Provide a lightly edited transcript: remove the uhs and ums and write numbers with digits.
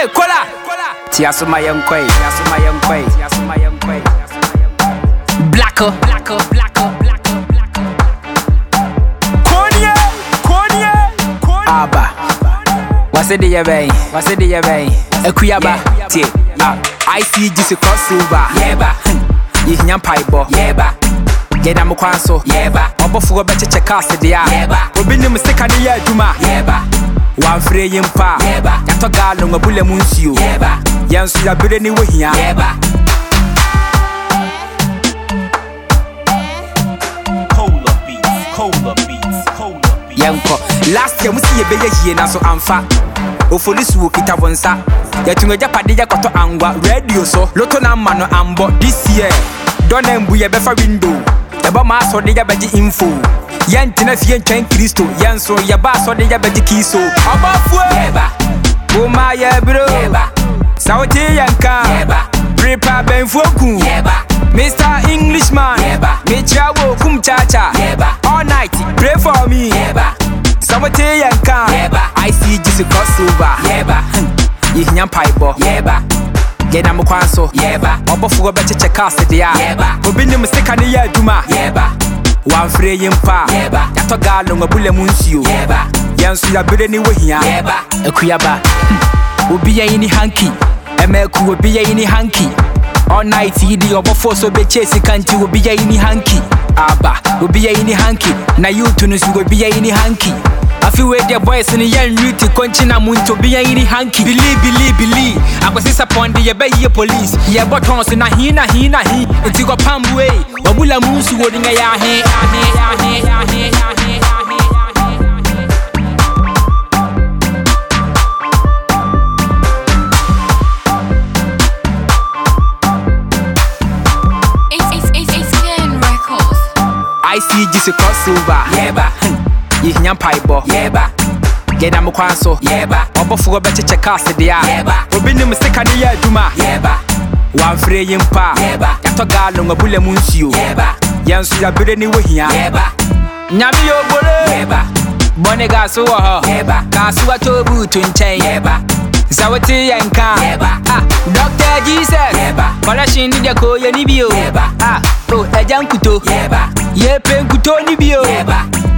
Hey, kola. Tiasuma yankoi. Blacko. Aba. What's it the bay? Ekuyaba. Tie. I see just a crossover. Yeba. Yinyam paibo. Yeba. Yeda mukwanso. Yeba. Obofugo beche chekase dia. Yeba. Obini mistake ni ya juma. Yeba. Wamfre yimpa. Yeba. Yato galo ngabule munsio. Yeba. Yansu ya bire ni wehia. Yeba. Cola beats. Yanko. Last year musi ye beye hie na so amfa. Ofolisu wo kita bonsa. Yatunga japade ya koto angwa radio so. Loto na mano ambo this year. Don't embu ye befa window. Eba ma so de ya beji info. Yantina fie ntwen Kristo. Yanso ye ba so de ya beji kiso. Abafue. Yeba. Oma ye bro. Yeba. Sauti yanka. Yeba. Prepa benfoku. Yeba. Mr. Englishman. Yeba. Mechawo kumchacha. Yeba. All night pray for me. Yeba. Sauti yanka. Yeba. I see just a crossover. Yeba. Yinyam paibo. Yeba. Yena mukwanso. Yeba. Obofugo beche chekase dia. Yeba. Obini mistake ni ya juma. Yeba. Wamfre yimpa. Yeba. Yato galo ngabule munsio. Yeba. Yansu ya bire ni wehia. Yeba. Ekuyaba. Obiya ini hanky. Emeku obiya ini hanky. All night yidi obofo so be chase kanti obiya ini hanky. Aba obiya ini hanky. Na you tunu su obiya ini hanky. I feel where the boys in the young beauty conchina munto be any hanky. Believe. I was disappointed ye be ye police. Ye buttons in a he. It's go pamway. Wabula musu wooding a ya. I see just a crossover. Yeba. Yinyam paibo. Yeba. Yeda mukwanso. Yeba. Obofugo beche chekase dia. Yeba. Obini mistake ni ya juma. Yeba. Wamfre yimpa. Yeba. Yato galo ngabule munsio. Yeba. Yansu ya bire ni wehia. Yeba. Nyami yo bole. Yeba. Bone gaso wa ho. Yeba. Gaso wa tobu tunchen. Yeba. Zawati yanka. Yeba. Dr. Jesus. Yeba. Kola shindi dia ko ye ni bio. Yeba. Oh ejankuto. Yeba. Ye penkuto ni bio. Yeba.